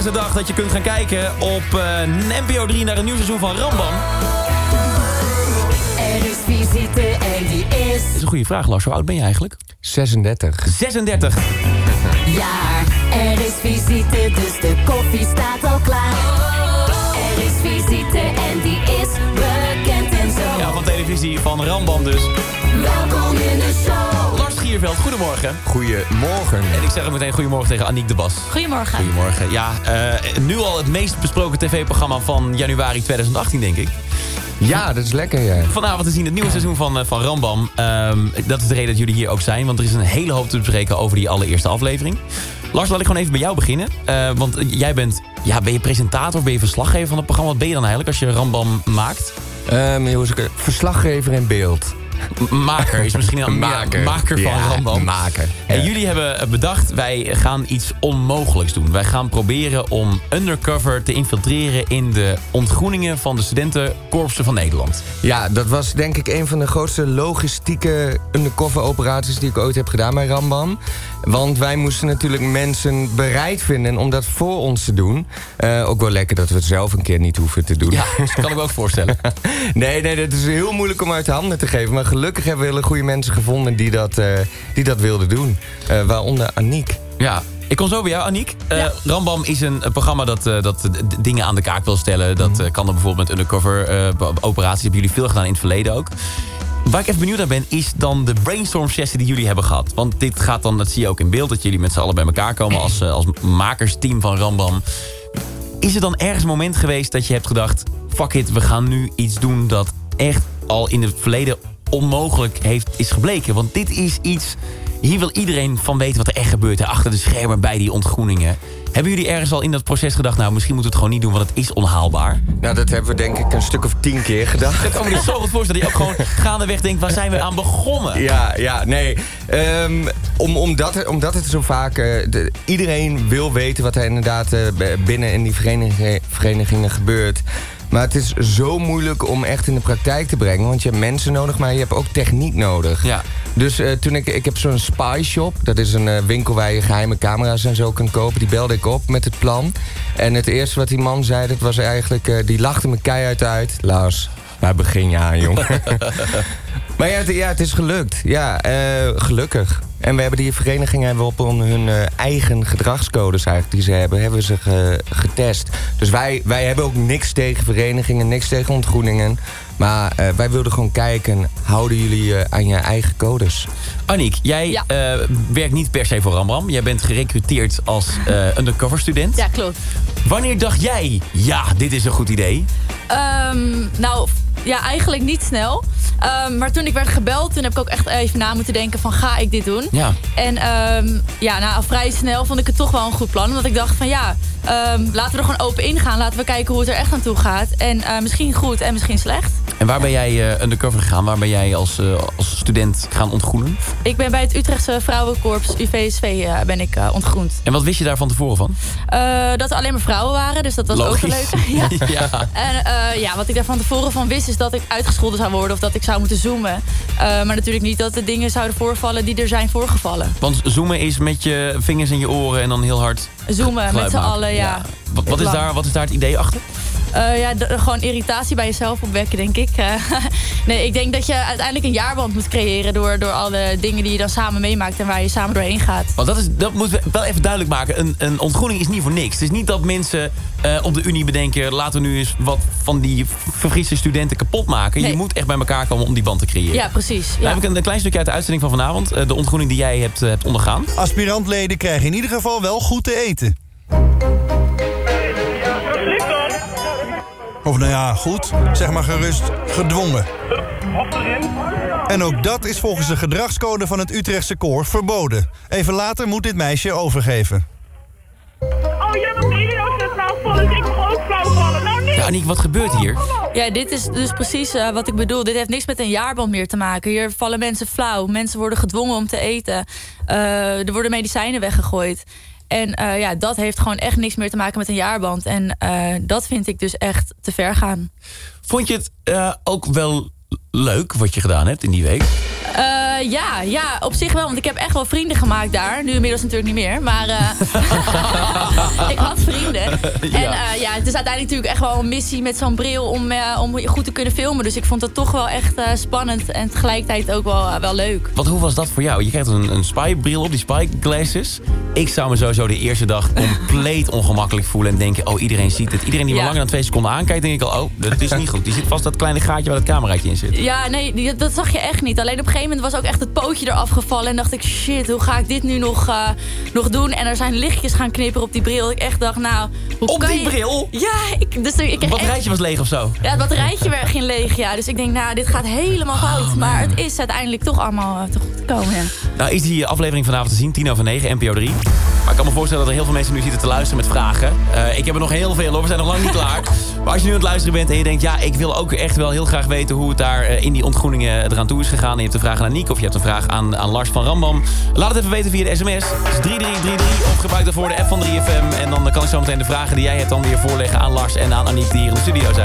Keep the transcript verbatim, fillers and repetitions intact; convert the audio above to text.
de dag dat je kunt gaan kijken op uh, N P O drie naar een nieuw seizoen van Rambam. Er is visite en die is... Dat is een goede vraag, Lars. Hoe oud ben je eigenlijk? zesendertig. zesendertig. Ja, er is visite, dus de koffie staat al klaar. Er is visite en die is bekend en zo. Ja, van televisie van Rambam dus. Welkom in de show. Lars Gierveld, goedemorgen. Goedemorgen. En ik zeg ook meteen goedemorgen tegen Aniek de Bas. Goedemorgen. Goedemorgen. Ja, uh, nu al het meest besproken tv-programma van januari tweeduizend achttien, denk ik. Ja, dat is lekker, ja. Vanavond te zien het nieuwe seizoen van, uh, van Rambam. Um, dat is de reden dat jullie hier ook zijn. Want er is een hele hoop te bespreken over die allereerste aflevering. Lars, laat ik gewoon even bij jou beginnen. Uh, want jij bent, ja, ben je presentator, ben je verslaggever van het programma? Wat ben je dan eigenlijk als je Rambam maakt? Um, hoe is het? Verslaggever in beeld. Maker is misschien een maker, maker van ja, Rambam. Maker. En ja. jullie hebben bedacht, wij gaan iets onmogelijks doen. Wij gaan proberen om undercover te infiltreren in de ontgroeningen van de studentenkorpsen van Nederland. Ja, dat was denk ik een van de grootste logistieke undercover operaties die ik ooit heb gedaan bij Rambam. Want wij moesten natuurlijk mensen bereid vinden om dat voor ons te doen. Uh, ook wel lekker dat we het zelf een keer niet hoeven te doen. Ja, dat kan ik me ook voorstellen. nee, nee, dat is heel moeilijk om uit de handen te geven. Maar gelukkig hebben we hele goede mensen gevonden die dat, uh, die dat wilden doen. Uh, waaronder Aniek. Ja. Ik kom zo bij jou, Aniek. Uh, Ja. Rambam is een, een programma dat, uh, dat d- d- dingen aan de kaak wil stellen. Dat uh, kan dan bijvoorbeeld met undercover uh, operaties. Hebben jullie veel gedaan in het verleden ook. Waar ik even benieuwd naar ben, is dan de brainstorm sessie die jullie hebben gehad. Want dit gaat dan, dat zie je ook in beeld, dat jullie met z'n allen bij elkaar komen als, uh, als makersteam van Rambam. Is er dan ergens een moment geweest dat je hebt gedacht, fuck it, we gaan nu iets doen dat echt al in het verleden onmogelijk heeft, is gebleken? Want dit is iets, hier wil iedereen van weten wat er echt gebeurt, hè, achter de schermen bij die ontgroeningen. Hebben jullie ergens al in dat proces gedacht, nou, misschien moeten we het gewoon niet doen, want het is onhaalbaar? Nou, dat hebben we denk ik een stuk of tien keer gedacht. Dat kan me niet zo goed voorstellen dat je ook gewoon gaandeweg denkt, waar zijn we aan begonnen? Ja, ja, nee. Um, om, omdat, omdat het zo vaak... Uh, de, iedereen wil weten wat er inderdaad uh, binnen in die verenigingen, verenigingen gebeurt. Maar het is zo moeilijk om echt in de praktijk te brengen. Want je hebt mensen nodig, maar je hebt ook techniek nodig. Ja. Dus uh, toen ik, ik heb zo'n spy shop. Dat is een uh, winkel waar je geheime camera's en zo kunt kopen. Die belde ik op met het plan. En het eerste wat die man zei, dat was eigenlijk... Uh, die lachte me keihard uit. Lars, waar begin je aan, jongen? Maar ja het, ja, het is gelukt. Ja, uh, gelukkig. En we hebben die verenigingen hebben we op hun uh, eigen gedragscodes eigenlijk die ze hebben, hebben we ze ge, getest. Dus wij, wij hebben ook niks tegen verenigingen, niks tegen ontgroeningen. Maar uh, wij wilden gewoon kijken, houden jullie uh, aan je eigen codes? Aniek, jij Ja. uh, werkt niet per se voor Rambam. Jij bent gerecruiteerd als uh, undercover student. Ja, klopt. Wanneer dacht jij, ja, dit is een goed idee? Um, nou, ja, eigenlijk niet snel. Um, maar toen ik werd gebeld, toen heb ik ook echt even na moeten denken van, ga ik dit doen? Ja. En um, ja, nou, vrij snel vond ik het toch wel een goed plan. Omdat ik dacht van, ja, um, laten we er gewoon open ingaan. Laten we kijken hoe het er echt aan toe gaat. En uh, misschien goed en misschien slecht. En waar ben jij uh, undercover gegaan? Waar ben jij als, uh, als student gaan ontgroenen? Ik ben bij het Utrechtse Vrouwenkorps U V S V uh, ben ik uh, ontgroend. En wat wist je daar van tevoren van? Uh, dat er alleen maar vrouwen waren, dus dat was Logisch. ook wel leuk. Ja. Ja. En uh, ja, wat ik daar van tevoren van wist, is dat ik uitgescholden zou worden of dat ik zou moeten zoomen. Uh, maar natuurlijk niet dat de dingen zouden voorvallen die er zijn voorgevallen. Want zoomen is met je vingers in je oren en dan heel hard Zoomen geluid met z'n maken. allen, ja. Wat, wat, is Lang. daar, wat is daar het idee achter? Uh, ja, d- gewoon irritatie bij jezelf opwekken, denk ik. Uh, nee, ik denk dat je uiteindelijk een jaarband moet creëren door, door alle dingen die je dan samen meemaakt en waar je samen doorheen gaat. Want dat, is, dat moeten we wel even duidelijk maken. Een, een ontgroening is niet voor niks. Het is niet dat mensen uh, op de Unie bedenken, laten we nu eens wat van die verfrisse studenten kapot maken. Nee. Je moet echt bij elkaar komen om die band te creëren. Ja, precies. Nou Ja. heb ik een, een klein stukje uit de uitzending van vanavond. Uh, de ontgroening die jij hebt, uh, hebt ondergaan. Aspirantleden krijgen in ieder geval wel goed te eten. Of nou ja, goed, zeg maar gerust, gedwongen. En ook dat is volgens de gedragscode van het Utrechtse koor verboden. Even later moet dit meisje overgeven. Oh, jij mag de idioot net flauw vallen, dus ik mag ook flauw vallen. Nou, nee. Ja, Aniek, wat gebeurt hier? Ja, dit is dus precies uh, wat ik bedoel. Dit heeft niks met een jaarband meer te maken. Hier vallen mensen flauw. Mensen worden gedwongen om te eten. Uh, er worden medicijnen weggegooid. En uh, ja, dat heeft gewoon echt niks meer te maken met een jaarband. En uh, dat vind ik dus echt te ver gaan. Vond je het uh, ook wel leuk wat je gedaan hebt in die week? Uh, ja, ja, op zich wel. Want ik heb echt wel vrienden gemaakt daar. Nu inmiddels natuurlijk niet meer. Maar uh, ik had vrienden. Ja. En uh, ja, het is uiteindelijk natuurlijk echt wel een missie met zo'n bril om, uh, om goed te kunnen filmen. Dus ik vond het toch wel echt uh, spannend en tegelijkertijd ook wel, uh, wel leuk. Want hoe was dat voor jou? Je krijgt een, een spy-bril op, die spy glasses. Ik zou me sowieso de eerste dag compleet ongemakkelijk voelen en denken, oh, iedereen ziet het. Iedereen die me Ja. langer dan twee seconden aankijkt, denk ik al, oh, dat is niet goed. Die zit vast dat kleine gaatje waar het cameraatje in zit. Ja, nee, die, dat zag je echt niet. Alleen op een gegeven moment was ook echt het pootje eraf gevallen. En dacht ik, shit, hoe ga ik dit nu nog, uh, nog doen? En er zijn lichtjes gaan knipperen op die bril. Ik echt dacht, nou, hoe Op kan die je... bril? Ja, ik, dus ik Het kreeg echt... batterijtje was leeg of zo. Ja, het batterijtje werd ging leeg, ja. Dus ik denk, nou, dit gaat helemaal fout. Maar het is uiteindelijk toch allemaal uh, te goed gekomen, ja. Nou, is die aflevering vanavond te zien, tien over negen, N P O drie. Maar ik kan me voorstellen dat er heel veel mensen nu zitten te luisteren met vragen. Uh, ik heb er nog heel veel hoor, we zijn nog lang niet klaar. Maar als je nu aan het luisteren bent en je denkt, ja, ik wil ook echt wel heel graag weten hoe het daar uh, in die ontgroeningen eraan toe is gegaan. En je hebt een vraag aan Aniek of je hebt een vraag aan, aan Lars van Rambam. Laat het even weten via de sms. Het is drie drie drie drie of gebruik daarvoor de app van drie F M. En dan kan ik zo meteen de vragen die jij hebt dan weer voorleggen aan Lars en aan Aniek die hier in de studio zijn.